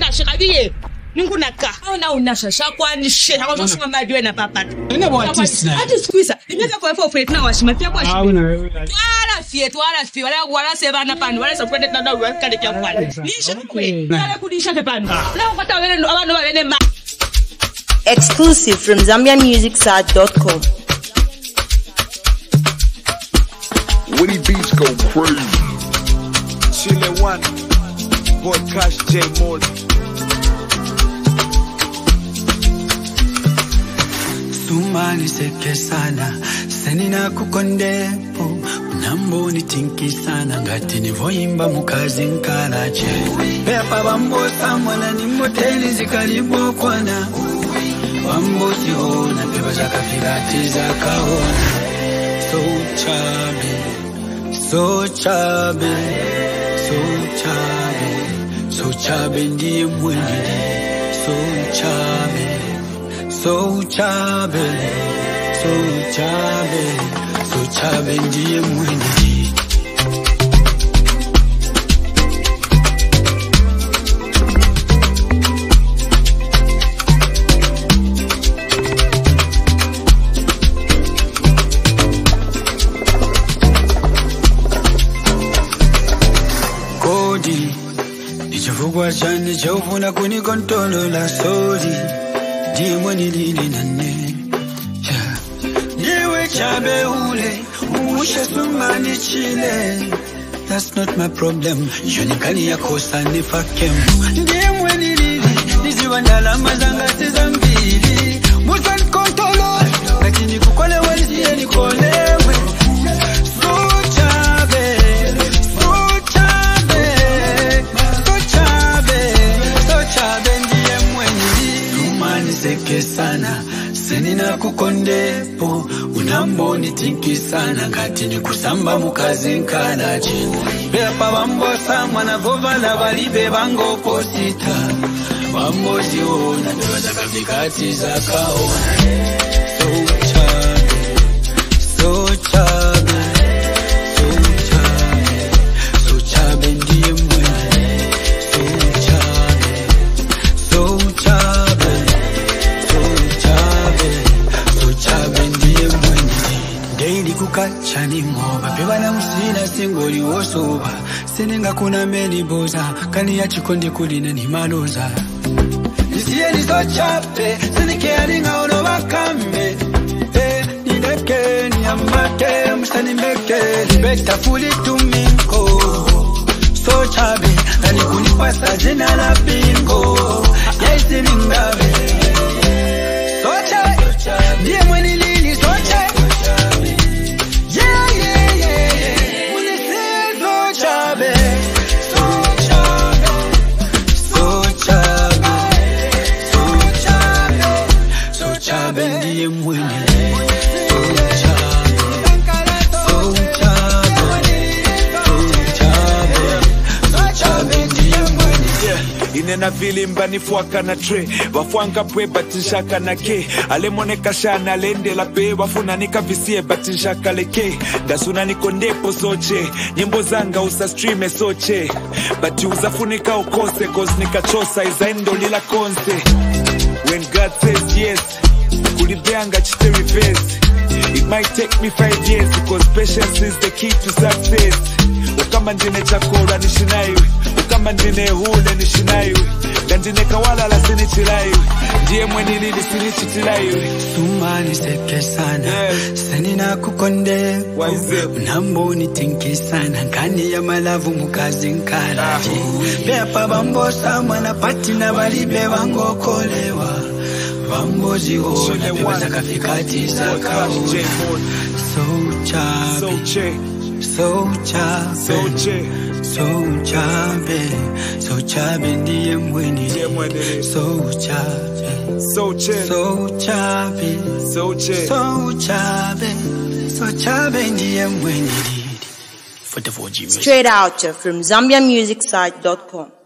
shikabiye. Ningunaka. Ona unashasha kwani shit. Hawa mshuma madwe na papa. Ina bo artist na. Artist kwisa. Imeka kwa for na washima pia kwa shima. Twala fie wala sevana pano wala sokwende tanda wakale kya kwani. Nisha kwe. Wala kudisha ke pano. Na ukata wele abantu wele ma. Exclusive from ZambiaMusicSite.com. Witty beats go crazy. Chile One, Boy Cash J Mold. Sumani seke sana, senina kukondepo. Nambo ni tinki sana, ngati ni voimba mukazi nkalache. Pepa bambo samwana ni moteli zikalibo kwana. Bambo siona, pepa zaka filati zaka ona. So chubby, so chubby, so chubby, so chubby ndiye mwenye. So chubby, so chubby, so chubby, so chubby ndiye mwenye. Nichafugwa chani chaufuna kunikontolo la sodi. Ndiye mwenye lili nane. Ndiwe chabe ule, umusha sumani chile. That's not my problem. Yonikani ya kosa nifakemu. Ndiye mwenye lili, niziwa ndalama zangati zambili. Musan kontolo, lakini kukole waliziye nikolewe. Seke sana, senina kukondepo. Unambo ni tinki sana, ngati ni kusamba mukazi nkalachi. Bepa bambo samwana vovala balibe bango posita. Bambo ziona, tuwaza kafikati za kaona. So chubby, so chubby, so chubby, so chubby ndiye mwenye. So chubby, so chubby, daily kukacha ni moba pewa na msina singoli wosoba senenga kuna meni boza kani ya chikondi kulina ni maloza isiye ni so chape senike alinga ono wakambe nideke ni amate mstani meke beta fuli tuminko so chabe nani kunipasa jena la bingo yaisi mingabe so chabe ndiye mweni lili so chabe. Inena vilimba nifuaka na tre wafuanga pwe batinshaka na ke alemoneka shana lende la pe wafuna nikavisie batinshaka leke dasuna nikondepo soche nyimbo zanga usa streame soche bati uzafunika ukose cause nikachosa izaendo lila konse. When God says yes kulibeanga chite reverse. It might take me 5 years because patience is the key to success. Ukama njine chakora nishinayu, ukama njine hule nishinayu, ganjine kawala la sinichilayu, ndiye mweni lili sinichitilayu. Sumani seke sana, senina kukonde. Unambo ni tinki sana, nkani ya malavu mukazi nkalaji. Bepa bambo samwana patina balibe wango kolewa. Bambo ziona, beba zaka fikati zaka ona. So chubby, so chubby, so chubby, so chubby ndiye mweni. So chubby, so chubby, so chubby, so chubby ndiye mweni. Straight out from ZambiaMusicSite.com.